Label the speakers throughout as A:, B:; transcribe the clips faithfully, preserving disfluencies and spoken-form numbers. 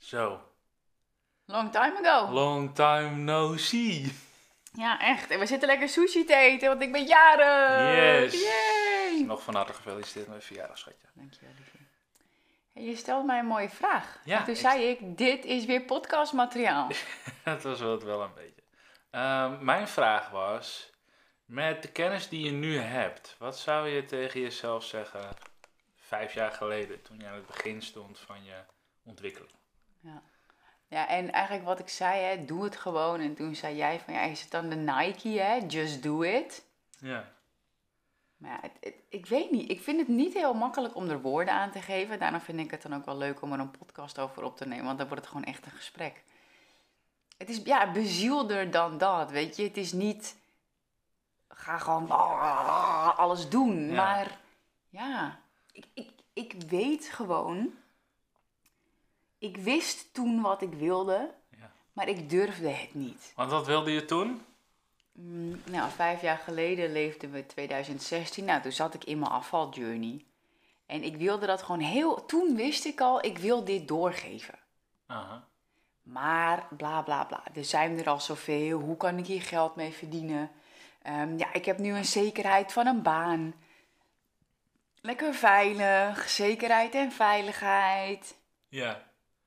A: Zo.
B: Long time ago.
A: Long time no see.
B: Ja, echt. En we zitten lekker sushi te eten, want ik ben jarig.
A: Yes.
B: Yay.
A: Nog van harte gefeliciteerd met je verjaardag, schatje.
B: Dankjewel, liefje. En je stelt mij een mooie vraag.
A: Ja,
B: en toen
A: ik-
B: zei ik, dit is weer podcastmateriaal.
A: Dat was wel, wel een beetje. Ehm, mijn vraag was, met de kennis die je nu hebt, wat zou je tegen jezelf zeggen vijf jaar geleden, toen je aan het begin stond van je ontwikkeling?
B: Ja. Ja, en eigenlijk wat ik zei, hè, doe het gewoon. En toen zei jij van, ja, is het dan de Nike, hè? Just do it.
A: Ja.
B: Maar ja, het, het- ik weet niet. Ik vind het niet heel makkelijk om er woorden aan te geven. Daarom vind ik het dan ook wel leuk om er een podcast over op te nemen. Want dan wordt het gewoon echt een gesprek. Het is, ja, bezielder dan dat, weet je. Het is niet, ga gewoon alles doen.
A: Ja.
B: Maar ja, ik, ik, ik weet gewoon. Ik wist toen wat ik wilde,
A: Ja.
B: maar ik durfde het niet.
A: Want wat wilde je toen?
B: Mm, Nou, vijf jaar geleden leefden we twintig zestien. Nou, toen zat ik in mijn afvaljourney. En ik wilde dat gewoon heel... Toen wist ik al, ik wil dit doorgeven.
A: Aha.
B: Maar, bla bla bla. Er zijn er al zoveel. Hoe kan ik hier geld mee verdienen? Ehm, ja, ik heb nu een zekerheid van een baan. Lekker veilig. Zekerheid en veiligheid.
A: Ja.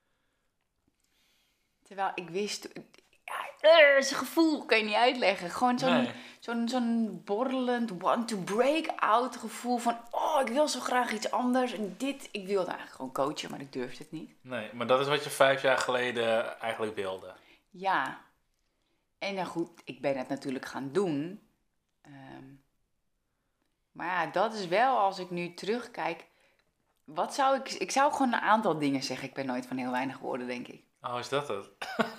B: Terwijl ik wist... Ja, er is een gevoel, kan je niet uitleggen. Gewoon zo'n...
A: Nee.
B: Zo'n zo'n borrelend want-to-break-out gevoel van... Oh, ik wil zo graag iets anders. En dit, ik wilde eigenlijk gewoon coachen, maar ik durfde het niet.
A: Nee, maar dat is wat je vijf jaar geleden eigenlijk wilde.
B: Ja. En nou goed, ik ben het natuurlijk gaan doen. Ehm, maar ja, dat is wel, als ik nu terugkijk... Wat zou ik... Ik zou gewoon een aantal dingen zeggen. Ik ben nooit van heel weinig woorden, denk ik.
A: Oh, is dat het?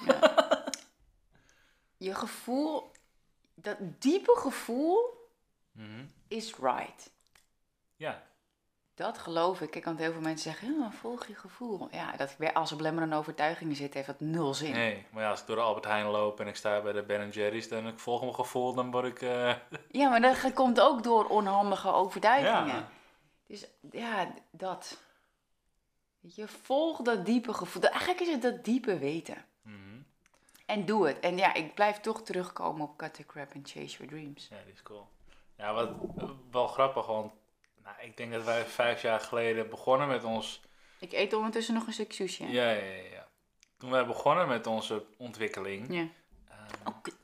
B: Je gevoel... Dat diepe gevoel
A: Mhm.
B: is right.
A: Ja.
B: Dat geloof ik. Ik kan heel veel mensen zeggen, ja, volg je gevoel. Ja, dat, als er belemmerende overtuigingen zitten, heeft dat nul zin.
A: Nee, maar ja, als ik door de Albert Heijn loop en ik sta bij de Ben Jerry's, dan ik volg mijn gevoel, dan word ik... eh,
B: Ja, maar dat komt ook door onhandige overtuigingen.
A: Ja.
B: Dus ja, dat. Weet je, volg dat diepe gevoel. Eigenlijk is het dat diepe weten.
A: mhm.
B: En doe het. En ja, ik blijf toch terugkomen op cut the crap and chase your dreams.
A: Ja, die is cool. Ja, wat wel grappig, want nou, ik denk dat wij vijf jaar geleden begonnen met ons...
B: Ik eet ondertussen nog een stuk sushi. hè?
A: Ja, ja, ja. ja. Toen wij begonnen met onze ontwikkeling...
B: Ja.
A: ehm,
B: Oh, kut.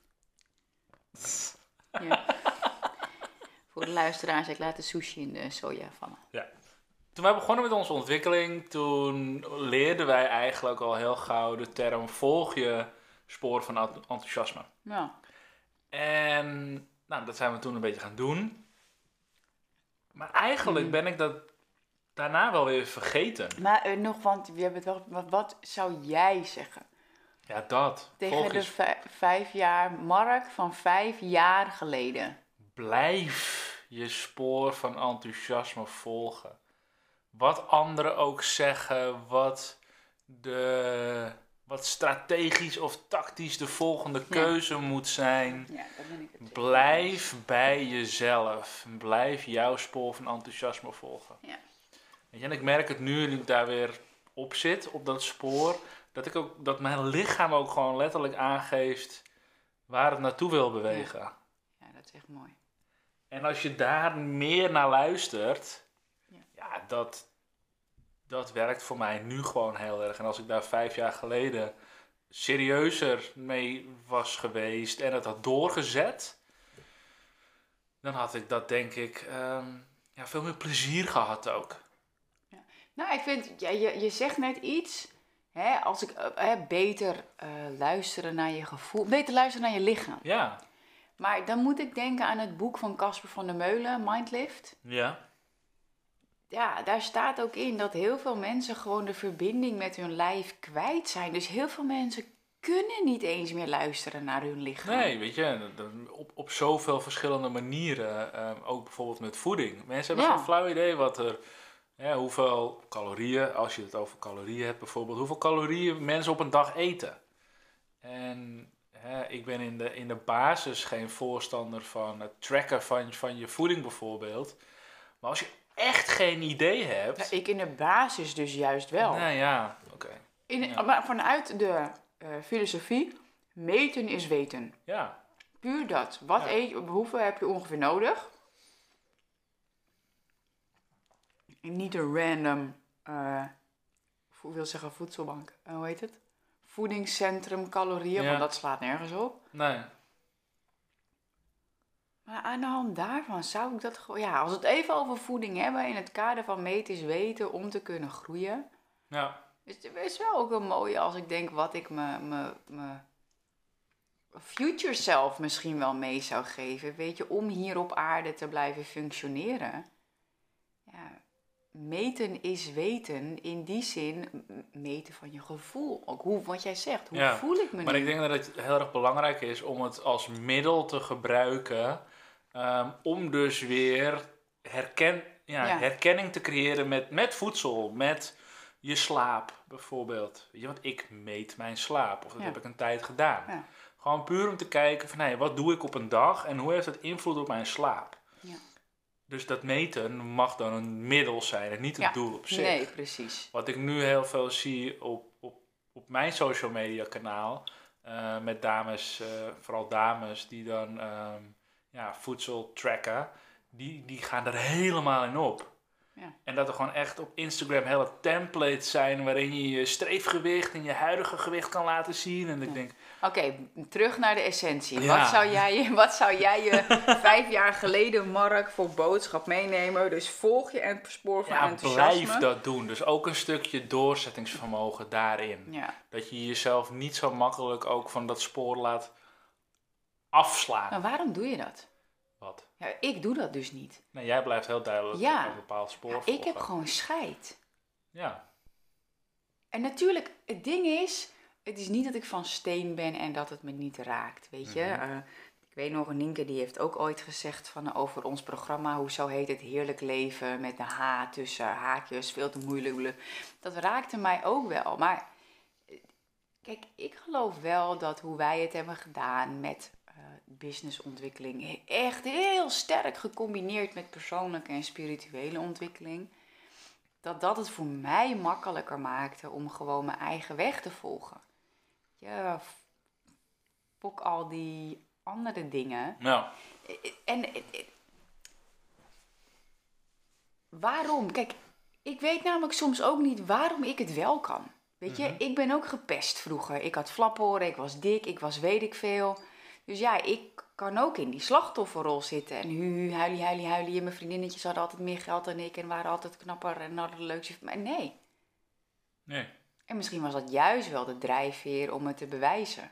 B: Ja. Voor de luisteraars, ik laat de sushi in de soja vallen.
A: Toen wij begonnen met onze ontwikkeling, toen leerden wij eigenlijk al heel gauw de term volg je spoor van ent- enthousiasme.
B: Ja.
A: En nou, dat zijn we toen een beetje gaan doen. Maar eigenlijk
B: Mhm.
A: ben ik dat daarna wel weer vergeten.
B: Maar eh, nog, want we hebben het wel. Wat, wat zou jij zeggen
A: Ja, dat.
B: tegen
A: Volg
B: de
A: je
B: vij- vijf jaar Mark van vijf jaar geleden?
A: Blijf je spoor van enthousiasme volgen. Wat anderen ook zeggen, wat, de, wat strategisch of tactisch de volgende keuze moet zijn.
B: Ja, dat ben ik het.
A: Blijf bij jezelf. Blijf jouw spoor van enthousiasme volgen.
B: Ja.
A: Weet je, en ik merk het nu, nu ik daar weer op zit, op dat spoor, dat, ik ook, dat mijn lichaam ook gewoon letterlijk aangeeft waar het naartoe wil bewegen.
B: Ja, dat is echt mooi.
A: En als je daar meer naar luistert,
B: Ja.
A: ja, dat, dat werkt voor mij nu gewoon heel erg. En als ik daar vijf jaar geleden serieuzer mee was geweest en het had doorgezet, dan had ik dat denk ik ehm, ja, veel meer plezier gehad ook.
B: Nou, ik vind, ja, je, je zegt net iets. Hè, als ik eh, hè, beter eh, luisteren naar je gevoel, beter luisteren naar je lichaam.
A: Ja,
B: Maar dan moet ik denken aan het boek van Casper van der Meulen, Mindlift.
A: ja,
B: Ja, daar staat ook in dat heel veel mensen gewoon de verbinding met hun lijf kwijt zijn. Dus heel veel mensen kunnen niet eens meer luisteren naar hun lichaam.
A: nee, weet je, dat- dat- op, op zoveel verschillende manieren, ehm, ook bijvoorbeeld met voeding. Mensen hebben
B: Ja.
A: geen flauw idee wat er, ja, hoeveel calorieën, als je het over calorieën hebt bijvoorbeeld, hoeveel calorieën mensen op een dag eten. En hè, ik ben in de, in de basis geen voorstander van het tracken van, van je voeding bijvoorbeeld. Maar als je echt geen idee hebt...
B: Ja, ik in de basis dus juist wel.
A: Nou ja, oké.
B: In,
A: Ja.
B: Maar vanuit de uh, filosofie, meten is weten.
A: Ja.
B: Puur dat. Wat
A: Ja.
B: eet je, hoeveel heb je ongeveer nodig? En niet een random, uh, ik wil zeggen voedselbank, uh, hoe heet het? Voedingscentrum calorieën,
A: Ja.
B: want dat slaat nergens op.
A: Nee.
B: Maar aan de hand daarvan zou ik dat gewoon... Ja, als we het even over voeding hebben in het kader van meten is weten om te kunnen groeien.
A: Ja.
B: Is het is wel ook een mooie als ik denk wat ik me, me, me future self misschien wel mee zou geven. Weet je, om hier op aarde te blijven functioneren. Ja, meten is weten. In die zin m- meten van je gevoel. Ook hoe, wat jij zegt, hoe
A: Ja,
B: voel ik me
A: Maar
B: nu?
A: ik denk dat het heel erg belangrijk is om het als middel te gebruiken. Um, om dus weer herken, ja,
B: Ja.
A: herkenning te creëren met, met voedsel, met je slaap bijvoorbeeld. Weet je, want ik meet mijn slaap, of dat
B: Ja.
A: heb ik een tijd gedaan.
B: Ja.
A: Gewoon puur om te kijken van, hey, wat doe ik op een dag en hoe heeft het invloed op mijn slaap?
B: Ja.
A: Dus dat meten mag dan een middel zijn en niet het
B: Ja.
A: doel op zich.
B: Nee, precies.
A: Wat ik nu heel veel zie op, op, op mijn social media kanaal, uh, met dames, uh, vooral dames die dan um, ja, voedsel tracken, die, die gaan er helemaal in op.
B: Ja.
A: En dat er gewoon echt op Instagram hele templates zijn waarin je je streefgewicht en je huidige gewicht kan laten zien. En ik
B: Ja.
A: denk,
B: Oké, okay, terug naar de essentie.
A: Ja.
B: Wat zou jij, wat zou jij je vijf jaar geleden, Mark, voor boodschap meenemen? Dus volg je en spoor van
A: ja,
B: enthousiasme.
A: blijf dat doen. Dus ook een stukje doorzettingsvermogen daarin.
B: Ja.
A: Dat je jezelf niet zo makkelijk ook van dat spoor laat afslaan.
B: Maar waarom doe je dat?
A: Wat?
B: Ja, ik doe dat dus niet.
A: Nee, jij blijft heel duidelijk
B: Ja.
A: op een bepaald spoor
B: Ja,
A: volgen.
B: ik heb gewoon scheid.
A: Ja.
B: En natuurlijk, het ding is, het is niet dat ik van steen ben en dat het me niet raakt, weet je.
A: Mhm.
B: Uh, ik weet nog, Nienke die heeft ook ooit gezegd van, over ons programma, hoe zo heet het, Heerlijk Leven, met de H tussen haakjes, veel te moeilijk. Dat raakte mij ook wel, maar kijk, ik geloof wel dat hoe wij het hebben gedaan met uh, businessontwikkeling, echt heel sterk gecombineerd met persoonlijke en spirituele ontwikkeling, dat dat het voor mij makkelijker maakte om gewoon mijn eigen weg te volgen. Ja, fok al die andere dingen.
A: Ja.
B: En, en, en waarom? Kijk, ik weet namelijk soms ook niet waarom ik het wel kan. Weet je,
A: Mhm.
B: ik ben ook gepest vroeger. Ik had flaporen, ik was dik, ik was weet ik veel. Dus ja, ik kan ook in die slachtofferrol zitten. En hu, hu, huilie, huilie, huilie. En mijn vriendinnetjes hadden altijd meer geld dan ik en waren altijd knapper en hadden de leukste. Maar nee.
A: Nee.
B: En misschien was dat juist wel de drijfveer om het te bewijzen.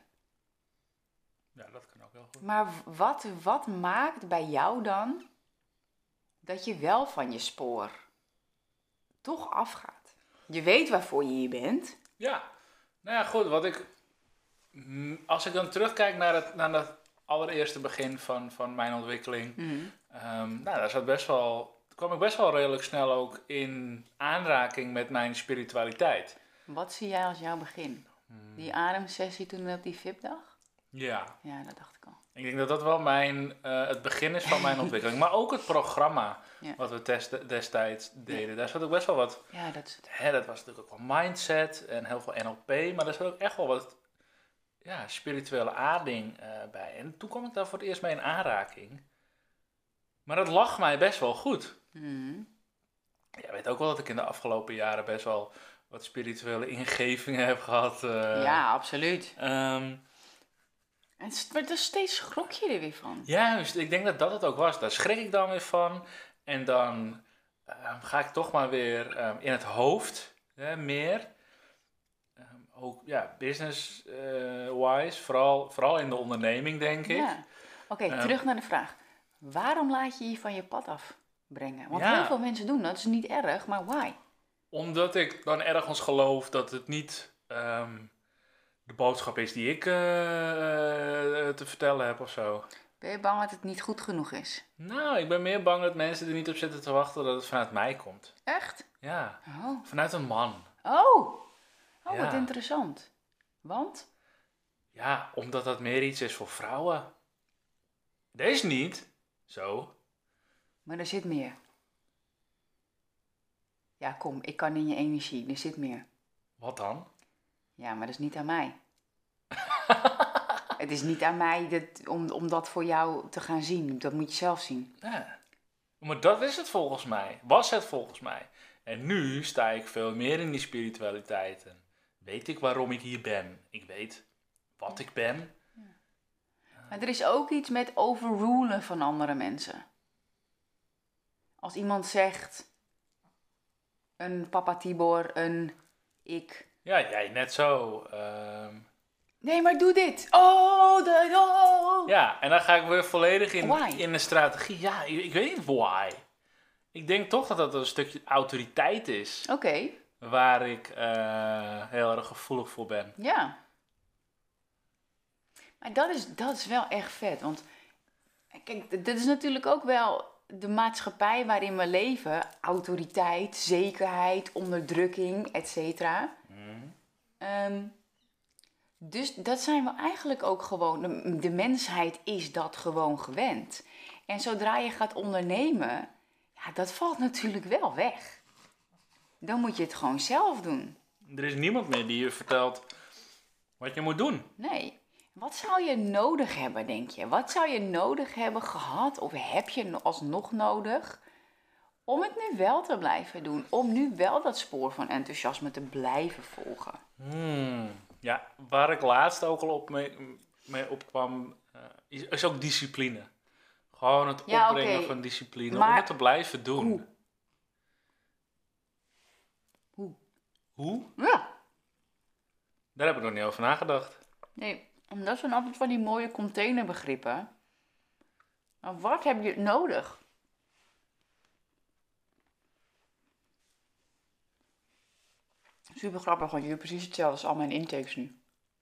A: Ja, dat kan ook wel goed.
B: Maar wat, wat maakt bij jou dan dat je wel van je spoor toch afgaat? Je weet waarvoor je hier bent.
A: Ja. Nou ja, goed. Wat ik... Als ik dan terugkijk naar het, naar het allereerste begin van, van mijn ontwikkeling.
B: Mm-hmm.
A: Um, nou, daar zat best wel... kwam ik best wel redelijk snel ook in aanraking met mijn spiritualiteit.
B: Wat zie jij als jouw begin?
A: Hmm.
B: Die ademsessie toen op die V I P-dag?
A: Ja.
B: Ja, dat dacht ik al.
A: Ik denk dat dat wel mijn, uh, het begin is van mijn ontwikkeling. Maar ook het programma
B: Ja.
A: wat we test, destijds deden. Ja. Daar zat ook best wel wat...
B: Ja, dat is het.
A: Hè, dat was natuurlijk ook wel mindset en heel veel N L P. Maar daar zat ook echt wel wat ja, spirituele aarding uh, bij. En toen kwam ik daar voor het eerst mee in aanraking. Maar dat lag mij best wel goed.
B: Mm-hmm.
A: Jij weet ook wel dat ik in de afgelopen jaren best wel wat spirituele ingevingen heb gehad. Uh,
B: ja, absoluut.
A: Um,
B: en maar dus steeds schrok je er weer van.
A: Juist, ik denk dat dat het ook was. Daar schrik ik dan weer van. En dan uh, ga ik toch maar weer um, in het hoofd hè, meer. Um, ook ja, business-wise, uh, vooral, vooral in de onderneming denk ik.
B: Ja. Oké, okay, um, terug naar de vraag. Waarom laat je je van je pad afbrengen? Want ja. heel veel mensen doen dat, dat is niet erg, maar why?
A: Omdat ik dan ergens geloof dat het niet um, de boodschap is die ik uh, uh, te vertellen heb of zo.
B: Ben je bang dat het niet goed genoeg is?
A: Nou, ik ben meer bang dat mensen er niet op zitten te wachten dat het vanuit mij komt.
B: Echt?
A: Ja,
B: oh.
A: vanuit een man.
B: Oh, oh
A: ja.
B: Wat interessant. Want?
A: Ja, omdat dat meer iets is voor vrouwen. Deze niet. Zo.
B: Maar er zit meer. Ja, kom, ik kan in je energie. Er zit meer.
A: Wat dan?
B: Ja, maar dat is niet aan mij. Het is niet aan mij dat, om, om dat voor jou te gaan zien. Dat moet je zelf zien.
A: Ja. Maar dat is het volgens mij. Was het volgens mij. En nu sta ik veel meer in die spiritualiteit. En weet ik waarom ik hier ben. Ik weet wat ik ben.
B: Maar er is ook iets met overrulen van andere mensen. Als iemand zegt, een papa Tibor, een ik.
A: Ja, jij net zo. ehm.
B: Nee, maar doe dit. Oh, de, oh.
A: Ja, en dan ga ik weer volledig in,
B: Why?
A: in de strategie. Ja, ik, ik weet niet why. Ik denk toch dat dat een stukje autoriteit is.
B: Oké, okay.
A: Waar ik uh, heel erg gevoelig voor ben.
B: Ja. Maar dat is, dat is wel echt vet. Want kijk, dit is natuurlijk ook wel de maatschappij waarin we leven. Autoriteit, zekerheid, onderdrukking, et cetera. Mm. Um, dus dat zijn we eigenlijk ook gewoon... De, de mensheid is dat gewoon gewend. En zodra je gaat ondernemen... Ja, dat valt natuurlijk wel weg. Dan moet je het gewoon zelf doen.
A: Er is niemand meer die je vertelt wat je moet doen.
B: Nee. Wat zou je nodig hebben, denk je? Wat zou je nodig hebben gehad of heb je alsnog nodig om het nu wel te blijven doen? Om nu wel dat spoor van enthousiasme te blijven volgen?
A: Hmm. Ja, waar ik laatst ook al op mee, mee opkwam, uh, is, is ook discipline. Gewoon het
B: ja,
A: opbrengen
B: okay.
A: van discipline
B: maar
A: om het te blijven doen.
B: Hoe? Hoe?
A: Hoe?
B: Ja.
A: Daar heb ik nog niet over nagedacht.
B: Nee, dat zijn altijd van die mooie containerbegrippen. Maar wat heb je nodig? Super grappig, want je doet precies hetzelfde als al mijn intakes nu.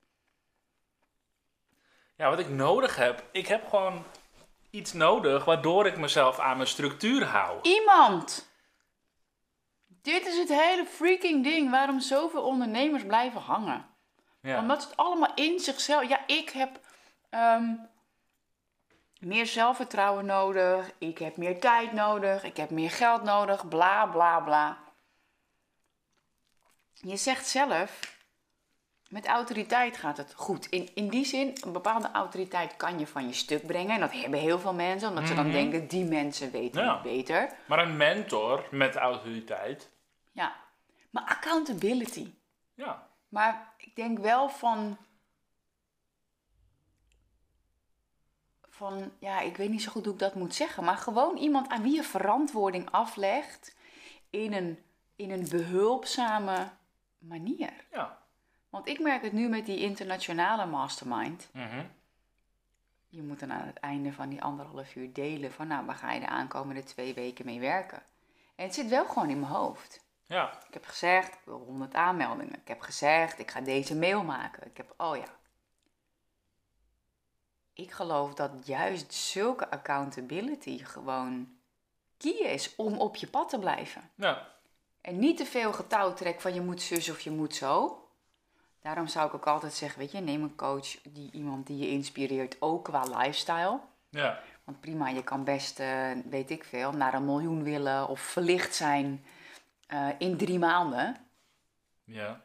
A: Ja, wat ik nodig heb, ik heb gewoon iets nodig waardoor ik mezelf aan mijn structuur hou.
B: Iemand! Dit is het hele freaking ding waarom zoveel ondernemers blijven hangen. Ja. Omdat ze het allemaal in zichzelf... Ja, ik heb um, meer zelfvertrouwen nodig. Ik heb meer tijd nodig. Ik heb meer geld nodig. Bla, bla, bla. Je zegt zelf, met autoriteit gaat het goed. In, in die zin, een bepaalde autoriteit kan je van je stuk brengen. En dat hebben heel veel mensen, omdat mm-hmm. ze dan denken, die mensen weten
A: ja.
B: het beter.
A: Maar een mentor met autoriteit.
B: Ja, maar accountability.
A: Ja.
B: Maar ik denk wel van, van, ja, ik weet niet zo goed hoe ik dat moet zeggen. Maar gewoon iemand aan wie je verantwoording aflegt in een, in een behulpzame manier.
A: Ja.
B: Want ik merk het nu met die internationale mastermind.
A: Mm-hmm.
B: Je moet dan aan het einde van die anderhalf uur delen van, nou, waar ga je de aankomende twee weken mee werken? En het zit wel gewoon in mijn hoofd.
A: Ja.
B: Ik heb gezegd, ik wil honderd aanmeldingen. Ik heb gezegd, ik ga deze mail maken. Ik heb, oh ja. Ik geloof dat juist zulke accountability gewoon key is om op je pad te blijven.
A: Ja.
B: En niet te veel getouwtrek van je moet zus of je moet zo. Daarom zou ik ook altijd zeggen, weet je, neem een coach, die, iemand die je inspireert, ook qua lifestyle.
A: Ja.
B: Want prima, je kan best, uh, weet ik veel, naar een miljoen willen of verlicht zijn uh, in drie maanden.
A: Ja.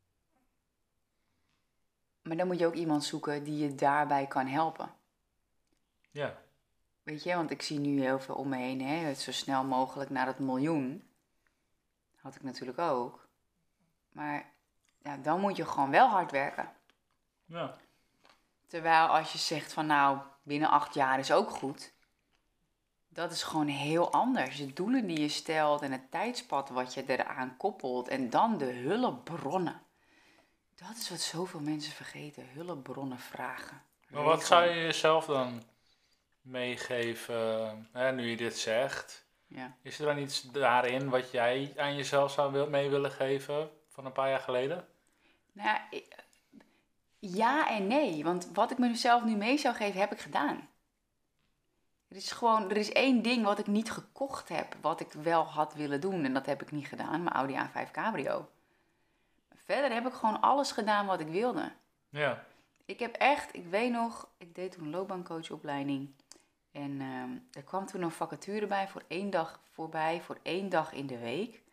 B: Maar dan moet je ook iemand zoeken die je daarbij kan helpen.
A: Ja.
B: Weet je, want ik zie nu heel veel om me heen, hè, het zo snel mogelijk naar het miljoen. Had ik natuurlijk ook. Maar ja, dan moet je gewoon wel hard werken.
A: Ja.
B: Terwijl als je zegt van nou, binnen acht jaar is ook goed. Dat is gewoon heel anders. De doelen die je stelt en het tijdspad wat je eraan koppelt. En dan de hulpbronnen. Dat is wat zoveel mensen vergeten. Hulpbronnen vragen.
A: Maar wat zou je jezelf dan meegeven, hè, nu je dit zegt?
B: Ja.
A: Is er dan iets daarin wat jij aan jezelf zou mee willen geven van een paar jaar geleden?
B: Nou, ja en nee. Want wat ik mezelf nu mee zou geven, heb ik gedaan. Er is gewoon, er is één ding wat ik niet gekocht heb, wat ik wel had willen doen. En dat heb ik niet gedaan, mijn Audi A vijf Cabrio. Verder heb ik gewoon alles gedaan wat ik wilde.
A: Ja.
B: Ik heb echt, ik weet nog, ik deed toen een loopbaancoachopleiding. En uh, er kwam toen een vacature bij voor één dag voorbij, voor één dag in de week.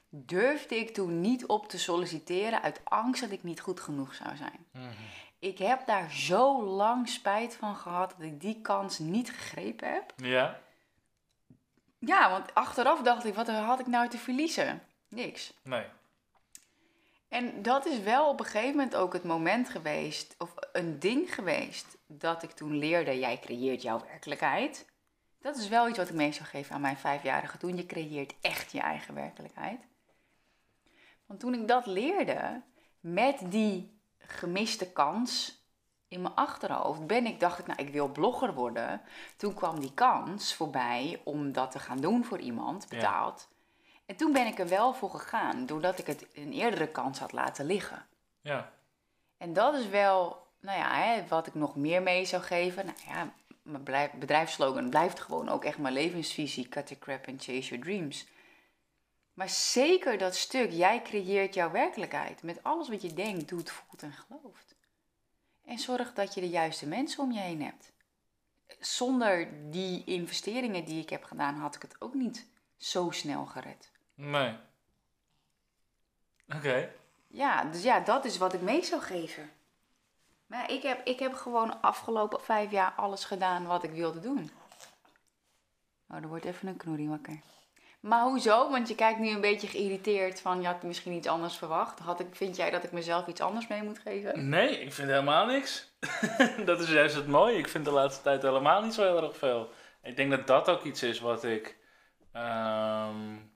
B: durfde ik toen niet op te solliciteren uit angst dat ik niet goed genoeg zou zijn.
A: Mm-hmm.
B: Ik heb daar zo lang spijt van gehad dat ik die kans niet gegrepen heb.
A: Ja?
B: Ja, want achteraf dacht ik, wat had ik nou te verliezen? Niks.
A: Nee.
B: En dat is wel op een gegeven moment ook het moment geweest, of een ding geweest, dat ik toen leerde, jij creëert jouw werkelijkheid. Dat is wel iets wat ik mee zou geven aan mijn vijfjarige toen. Je creëert echt je eigen werkelijkheid. Want toen ik dat leerde, met die gemiste kans in mijn achterhoofd, ben ik, dacht ik, nou, ik wil blogger worden. Toen kwam die kans voorbij om dat te gaan doen voor iemand, betaald. Ja. En toen ben ik er wel voor gegaan, doordat ik het een eerdere kans had laten liggen.
A: Ja.
B: En dat is wel, nou ja, hè, wat ik nog meer mee zou geven. Nou ja, mijn bedrijfsslogan blijft gewoon ook echt mijn levensvisie. Cut the crap and chase your dreams. Maar zeker dat stuk, jij creëert jouw werkelijkheid. Met alles wat je denkt, doet, voelt en gelooft. En zorg dat je de juiste mensen om je heen hebt. Zonder die investeringen die ik heb gedaan, had ik het ook niet zo snel gered.
A: Nee. Oké. Okay.
B: Ja, dus ja, dat is wat ik mee zou geven. Maar ik heb, ik heb gewoon afgelopen vijf jaar alles gedaan wat ik wilde doen. Oh, er wordt even een knoerie wakker. Maar hoezo? Want je kijkt nu een beetje geïrriteerd van, je had misschien iets anders verwacht. Had ik, vind jij dat ik mezelf iets anders mee moet geven?
A: Nee, ik vind helemaal niks. Dat is juist het mooie. Ik vind de laatste tijd helemaal niet zo heel erg veel. Ik denk dat dat ook iets is wat ik um,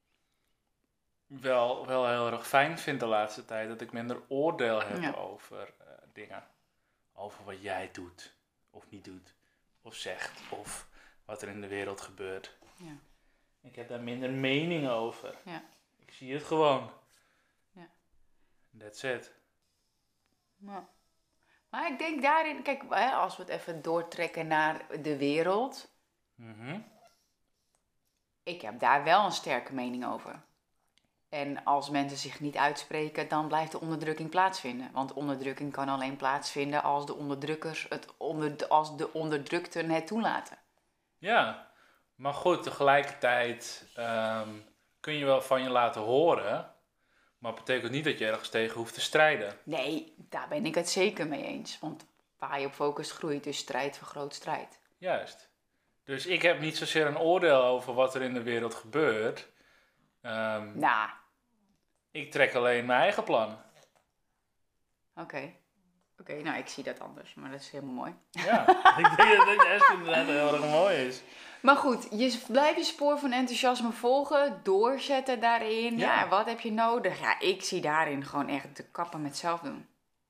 A: wel, wel heel erg fijn vind de laatste tijd. Dat ik minder oordeel heb ja. over uh, dingen. Over wat jij doet of niet doet. Of zegt. Of wat er in de wereld gebeurt.
B: Ja.
A: Ik heb daar minder mening over.
B: Ja.
A: Ik zie het gewoon.
B: Ja.
A: That's it.
B: Ja. Maar ik denk daarin, kijk, als we het even doortrekken naar de wereld.
A: Mm-hmm.
B: Ik heb daar wel een sterke mening over. En als mensen zich niet uitspreken, dan blijft de onderdrukking plaatsvinden. Want onderdrukking kan alleen plaatsvinden als de onderdrukkers het onder, als de onderdrukten het toelaten.
A: Ja. Maar goed, tegelijkertijd um, kun je wel van je laten horen, maar het betekent niet dat je ergens tegen hoeft te strijden.
B: Nee, daar ben ik het zeker mee eens. Want waar je op focust groeit, dus strijd vergroot strijd.
A: Juist. Dus ik heb niet zozeer een oordeel over wat er in de wereld gebeurt. Um,
B: nou.
A: Ik trek alleen mijn eigen plan.
B: Oké. Okay. Oké, okay, nou ik zie dat anders, maar dat is helemaal mooi.
A: Ja, ik denk dat het echt inderdaad heel erg mooi is.
B: Maar goed, je blijft je spoor van enthousiasme volgen, doorzetten daarin. Ja. Ja, wat heb je nodig? Ja, ik zie daarin gewoon echt de kappen met zelf doen.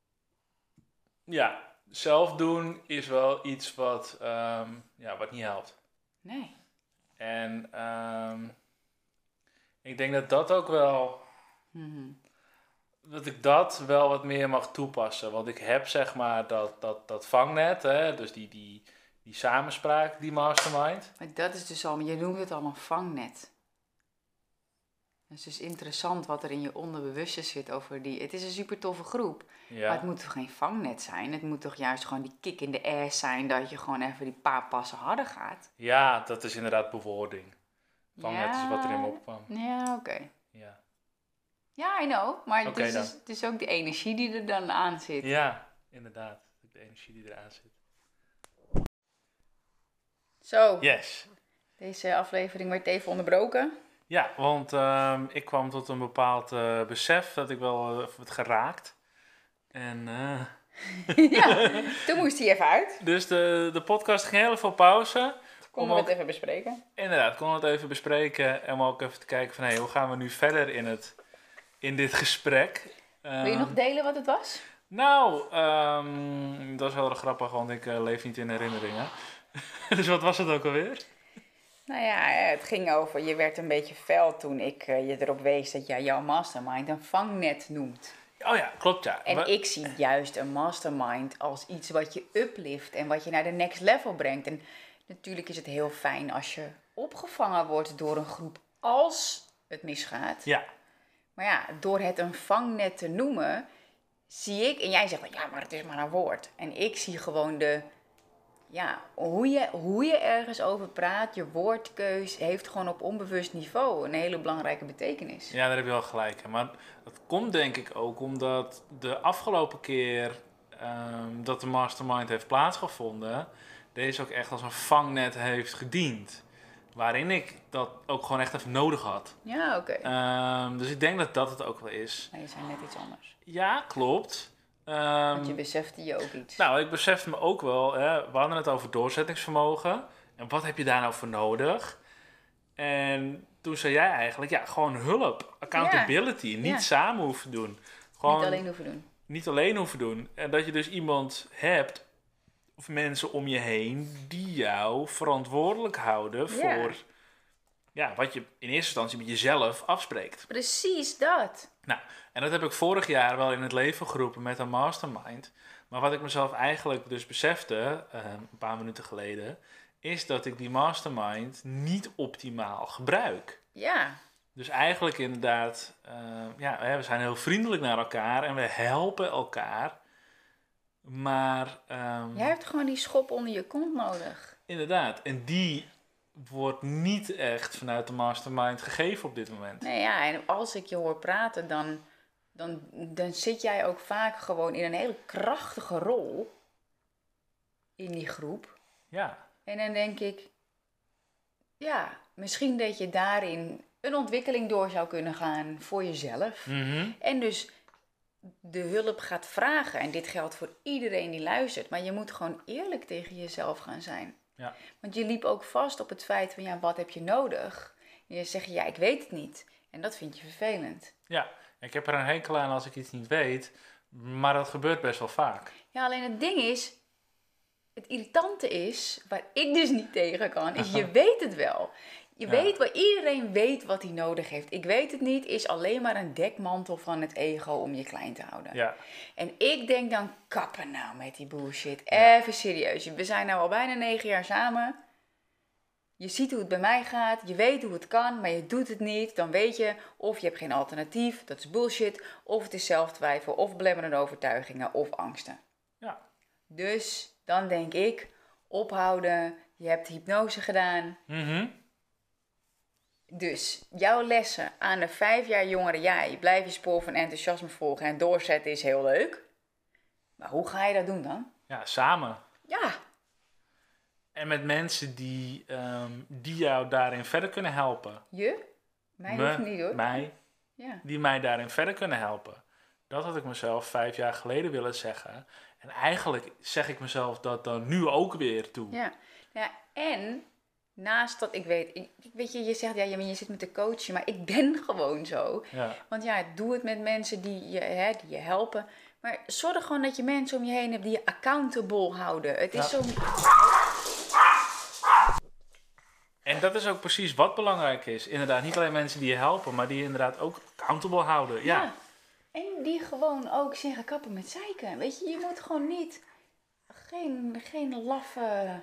A: Ja, zelf doen is wel iets wat, um, ja, wat niet helpt.
B: Nee.
A: En um, ik denk dat dat ook wel...
B: Mm-hmm.
A: Dat ik dat wel wat meer mag toepassen. Want ik heb zeg maar dat, dat, dat vangnet, hè, dus die, die, die samenspraak, die mastermind.
B: Maar dat is dus al, je noemt het al een vangnet. Het is dus interessant wat er in je onderbewuste zit over die... Het is een super toffe groep, ja. Maar het moet toch geen vangnet zijn? Het moet toch juist gewoon die kick in de ass zijn, dat je gewoon even die paar passen harder gaat?
A: Ja, dat is inderdaad bewoording. Vangnet ja. is wat er in me opkwam.
B: Ja, oké. Okay.
A: Ja.
B: Ja, I know. Maar
A: okay,
B: het, is, het is ook de energie die er dan aan zit.
A: Ja, inderdaad. De energie die eraan zit.
B: Zo.
A: Yes.
B: Deze aflevering werd even onderbroken.
A: Ja, want uh, ik kwam tot een bepaald uh, besef dat ik wel uh, werd geraakt. En uh...
B: ja, toen moest hij even uit.
A: Dus de, de podcast ging heel even op pauze.
B: Konden we het even bespreken.
A: Inderdaad, konden we het even bespreken. En om ook even te kijken van, hé, hey, hoe gaan we nu verder in, het, in dit gesprek?
B: Um, Wil je nog delen wat het was?
A: Nou, um, dat is wel erg grappig, want ik uh, leef niet in herinneringen. Dus wat was het ook alweer?
B: Nou ja, het ging over, je werd een beetje fel toen ik uh, je erop wees dat jij jouw mastermind een vangnet noemt.
A: Oh ja, klopt ja.
B: En We... ik zie juist een mastermind als iets wat je uplift en wat je naar de next level brengt. En natuurlijk is het heel fijn als je opgevangen wordt door een groep als het misgaat.
A: Ja.
B: Maar ja, door het een vangnet te noemen, zie ik, en jij zegt, ja, maar het is maar een woord. En ik zie gewoon de ja, hoe je, hoe je ergens over praat, je woordkeus, heeft gewoon op onbewust niveau een hele belangrijke betekenis.
A: Ja, daar heb je wel gelijk in. Maar dat komt denk ik ook omdat de afgelopen keer um, dat de mastermind heeft plaatsgevonden, deze ook echt als een vangnet heeft gediend. Waarin ik dat ook gewoon echt even nodig had.
B: Ja, oké. Okay.
A: Um, dus ik denk dat dat het ook wel is.
B: Maar je zei net iets anders.
A: Ja, klopt. Um,
B: Want je besefte je ook iets.
A: Nou, ik besefte me ook wel, hè, we hadden het over doorzettingsvermogen. En wat heb je daar nou voor nodig? En toen zei jij eigenlijk, ja, gewoon hulp. Accountability. Ja. Niet ja. samen hoeven doen. Gewoon
B: niet alleen hoeven doen.
A: Niet alleen hoeven doen. En dat je dus iemand hebt, of mensen om je heen, die jou verantwoordelijk houden voor ja. Ja, wat je in eerste instantie met jezelf afspreekt.
B: Precies dat.
A: Nou, en dat heb ik vorig jaar wel in het leven geroepen met een mastermind. Maar wat ik mezelf eigenlijk dus besefte, uh, een paar minuten geleden, is dat ik die mastermind niet optimaal gebruik.
B: Ja.
A: Dus eigenlijk inderdaad, uh, ja, we zijn heel vriendelijk naar elkaar en we helpen elkaar. Maar Um,
B: jij hebt gewoon die schop onder je kont nodig.
A: Inderdaad, en die wordt niet echt vanuit de mastermind gegeven op dit moment.
B: Nee, ja, en als ik je hoor praten, dan, dan, dan zit jij ook vaak gewoon in een hele krachtige rol in die groep.
A: Ja.
B: En dan denk ik, ja, misschien dat je daarin een ontwikkeling door zou kunnen gaan voor jezelf.
A: Mm-hmm.
B: En dus de hulp gaat vragen. En dit geldt voor iedereen die luistert. Maar je moet gewoon eerlijk tegen jezelf gaan zijn.
A: Ja.
B: Want je liep ook vast op het feit van, ja, wat heb je nodig? En je zegt, ja, ik weet het niet. En dat vind je vervelend.
A: Ja, ik heb er een hekel aan als ik iets niet weet. Maar dat gebeurt best wel vaak.
B: Ja, alleen het ding is, het irritante is, waar ik dus niet tegen kan, is je weet het wel. Je ja. weet wel, iedereen weet wat hij nodig heeft. Ik weet het niet, is alleen maar een dekmantel van het ego om je klein te houden.
A: Ja.
B: En ik denk dan, kappen nou met die bullshit. Ja. Even serieus. We zijn nou al bijna negen jaar samen. Je ziet hoe het bij mij gaat. Je weet hoe het kan, maar je doet het niet. Dan weet je, of je hebt geen alternatief, dat is bullshit. Of het is zelftwijfel, of belemmerende overtuigingen, of angsten.
A: Ja.
B: Dus dan denk ik, ophouden. Je hebt hypnose gedaan.
A: Mm-hmm.
B: Dus jouw lessen aan een vijf jaar jongere jij, blijf je spoor van enthousiasme volgen en doorzetten is heel leuk. Maar hoe ga je dat doen dan?
A: Ja, samen.
B: Ja.
A: En met mensen die, um, die jou daarin verder kunnen helpen.
B: Je? Mij
A: Me,
B: hoeft niet hoor.
A: Mij.
B: Ja.
A: Die mij daarin verder kunnen helpen. Dat had ik mezelf vijf jaar geleden willen zeggen. En eigenlijk zeg ik mezelf dat dan nu ook weer toe.
B: Ja, ja en naast dat ik weet, ik, weet je, je zegt ja, je zit met de coachen, maar ik ben gewoon zo.
A: Ja.
B: Want ja, doe het met mensen die je, hè, die je helpen. Maar zorg gewoon dat je mensen om je heen hebt die je accountable houden. Het is
A: ja.
B: zo.
A: En dat is ook precies wat belangrijk is. Inderdaad, niet alleen mensen die je helpen, maar die je inderdaad ook accountable houden. Ja.
B: ja. En die gewoon ook zeggen kappen met zeiken. Weet je, je moet gewoon niet, geen, geen laffe,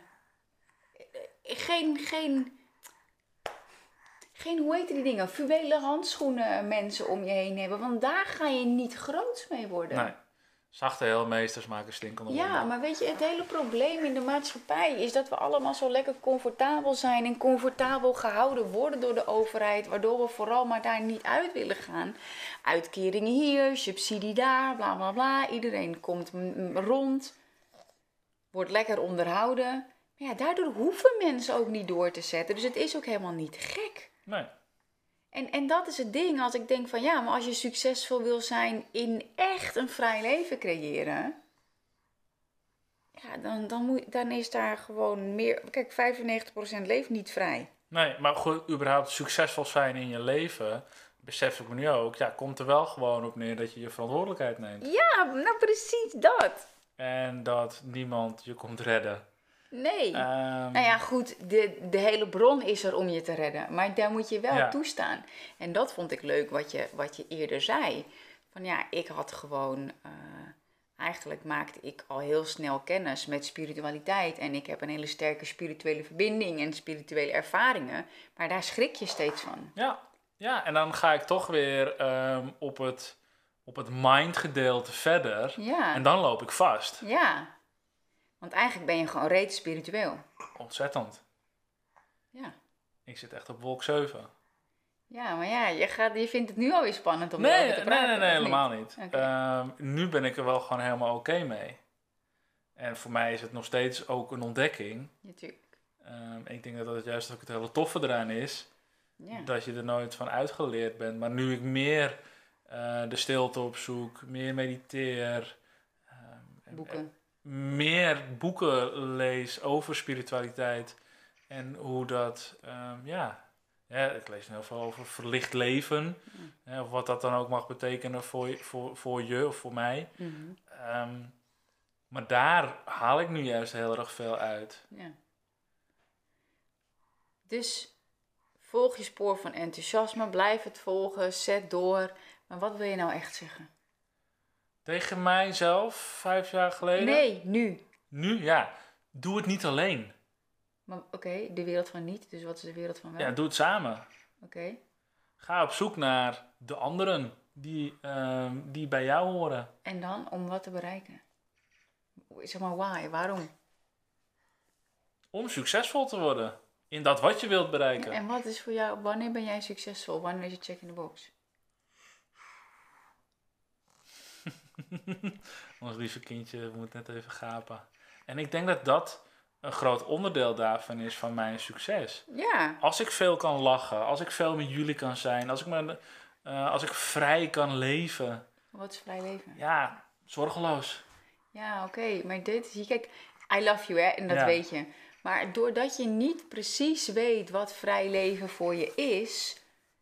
B: geen, geen, geen, hoe heet die dingen, fluwelen handschoenen mensen om je heen hebben. Want daar ga je niet groots mee worden.
A: Nee. Zachte heelmeesters maken stinkende wonden.
B: Ja, maar weet je, het hele probleem in de maatschappij is dat we allemaal zo lekker comfortabel zijn en comfortabel gehouden worden door de overheid, waardoor we vooral maar daar niet uit willen gaan. Uitkeringen hier, subsidie daar, bla bla bla. Iedereen komt m- rond, wordt lekker onderhouden. Maar ja, daardoor hoeven mensen ook niet door te zetten. Dus het is ook helemaal niet gek.
A: Nee.
B: En, en dat is het ding, als ik denk van ja, maar als je succesvol wil zijn in echt een vrij leven creëren, ja, dan, dan, moet, dan is daar gewoon meer, kijk, vijfennegentig procent leeft niet vrij.
A: Nee, maar goed, überhaupt succesvol zijn in je leven, besef ik me nu ook, ja, komt er wel gewoon op neer dat je je verantwoordelijkheid neemt.
B: Ja, nou precies dat.
A: En dat niemand je komt redden.
B: Nee.
A: Um,
B: nou ja, goed, de, de hele bron is er om je te redden. Maar daar moet je wel
A: ja.
B: toestaan. En dat vond ik leuk wat je, wat je eerder zei. Van ja, ik had gewoon, uh, eigenlijk maakte ik al heel snel kennis met spiritualiteit. En ik heb een hele sterke spirituele verbinding en spirituele ervaringen. Maar daar schrik je steeds van.
A: Ja, ja en dan ga ik toch weer um, op het, op het mind gedeelte verder.
B: Ja.
A: En dan loop ik vast.
B: Ja. Want eigenlijk ben je gewoon reeds spiritueel.
A: Ontzettend.
B: Ja.
A: Ik zit echt op wolk zeven.
B: Ja, maar ja, je, gaat, je vindt het nu alweer spannend om
A: Nee,
B: erover te
A: nee,
B: praten.
A: nee, nee,
B: of
A: helemaal niet.
B: Oké.
A: Ehm, nu ben ik er wel gewoon helemaal oké mee. En voor mij is het nog steeds ook een ontdekking.
B: Natuurlijk.
A: Ehm, ik denk dat dat juist ook het hele toffe eraan is.
B: Ja.
A: Dat je er nooit van uitgeleerd bent. Maar nu ik meer eh, de stilte opzoek, meer mediteer, ehm, en-
B: Boeken.
A: en meer boeken lees over spiritualiteit en hoe dat, ehm, ja, ja, ik lees heel veel over verlicht leven,
B: Mm.
A: hè, of wat dat dan ook mag betekenen voor, je- voor, voor je of voor mij.
B: Mhm.
A: Ehm, maar daar haal ik nu juist heel erg veel uit.
B: Ja. Dus volg je spoor van enthousiasme, blijf het volgen, zet door. Maar wat wil je nou echt zeggen?
A: Tegen mijzelf, vijf jaar geleden.
B: Nee, nu.
A: Nu, ja, doe het niet alleen.
B: Maar oké, de wereld van niet, dus wat is de wereld van wel?
A: Ja, doe het samen.
B: Oké.
A: Ga op zoek naar de anderen die, ehm, die bij jou horen.
B: En dan, om wat te bereiken? Zeg maar, why? Waarom?
A: Om succesvol te worden in dat wat je wilt bereiken.
B: En wat is voor jou, wanneer ben jij succesvol? Wanneer is je check in the box?
A: Ons lieve kindje moet net even gapen. En ik denk dat dat een groot onderdeel daarvan is van mijn succes.
B: Ja.
A: Als ik veel kan lachen, als ik veel met jullie kan zijn, als ik, me, eh, als ik vrij kan leven.
B: Wat is vrij leven?
A: Ja, zorgeloos.
B: Ja, oké. Maar dit is, kijk, I love you, hè, en dat
A: Ja.
B: weet je. Maar doordat je niet precies weet wat vrij leven voor je is,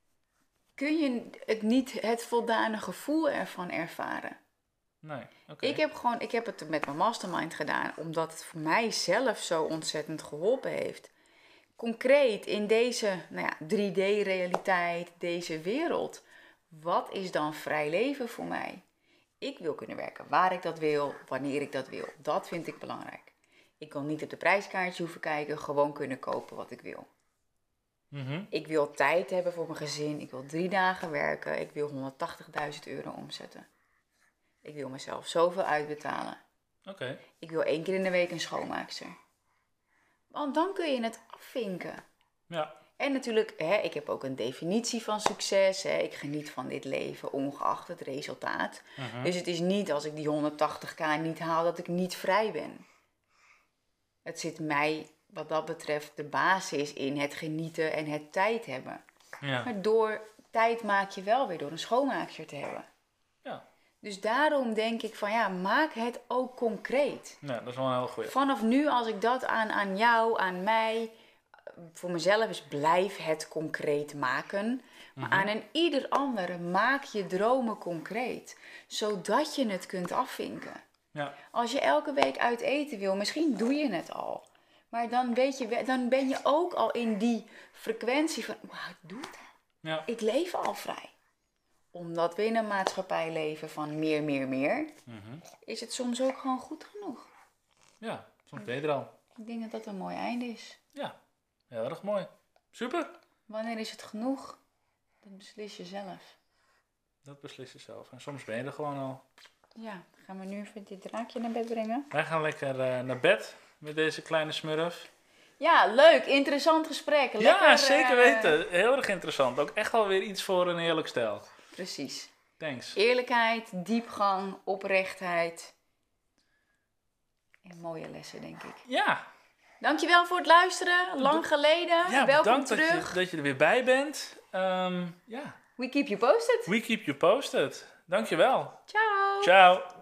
B: kun je het niet het voldane gevoel ervan ervaren.
A: Nee, oké.
B: Ik heb gewoon, ik heb het met mijn mastermind gedaan, omdat het voor mij zelf zo ontzettend geholpen heeft. Concreet in deze nou ja, drie D-realiteit, deze wereld, wat is dan vrij leven voor mij? Ik wil kunnen werken waar ik dat wil, wanneer ik dat wil. Dat vind ik belangrijk. Ik wil niet op de prijskaartje hoeven kijken, gewoon kunnen kopen wat ik wil.
A: Mhm.
B: Ik wil tijd hebben voor mijn gezin. Ik wil drie dagen werken. Ik wil honderdtachtigduizend euro omzetten. Ik wil mezelf zoveel uitbetalen.
A: Oké.
B: Ik wil één keer in de week een schoonmaakster. Want dan kun je het afvinken.
A: Ja.
B: En natuurlijk, hè, ik heb ook een definitie van succes. Hè. Ik geniet van dit leven, ongeacht het resultaat.
A: Mhm.
B: Dus het is niet als ik die honderdtachtig k niet haal, dat ik niet vrij ben. Het zit mij, wat dat betreft, de basis in het genieten en het tijd hebben.
A: Ja.
B: Maar door tijd maak je wel weer door een schoonmaakster te hebben.
A: Ja.
B: Dus daarom denk ik van ja, maak het ook concreet.
A: Ja, dat is wel een heel goeie.
B: Vanaf nu, als ik dat aan, aan jou, aan mij, voor mezelf is, blijf het concreet maken. Maar aan een ieder ander maak je dromen concreet. Zodat je het kunt afvinken.
A: Ja.
B: Als je elke week uit eten wil, misschien doe je het al. Maar dan, weet je, dan ben je ook al in die frequentie van, wauw, ik doe het.
A: Ja.
B: Ik leef al vrij. Omdat we in een maatschappij leven van meer, meer, meer,
A: Mhm.
B: is het soms ook gewoon goed genoeg.
A: Ja, soms ben je er al.
B: Ik denk dat dat een mooi einde is.
A: Ja, heel erg mooi. Super.
B: Wanneer is het genoeg? Dat beslis je zelf.
A: Dat beslis je zelf. En soms ben je er gewoon al.
B: Ja, gaan we nu even dit draakje naar bed brengen?
A: Wij gaan lekker eh, naar bed met deze kleine smurf.
B: Ja, leuk. Interessant gesprek. Lekker,
A: ja, zeker
B: eh,
A: weten. Heel erg interessant. Ook echt wel weer iets voor een eerlijk stel.
B: Precies.
A: Thanks.
B: Eerlijkheid, diepgang, oprechtheid. En mooie lessen, denk ik.
A: Ja,
B: Dankjewel voor het luisteren. Lang geleden.
A: ja
B: Welkom
A: bedankt dat
B: terug.
A: je, dat je er weer bij bent. Ehm, ja,
B: We keep you posted.
A: we keep you posted. Dankjewel.
B: Ciao.
A: Ciao.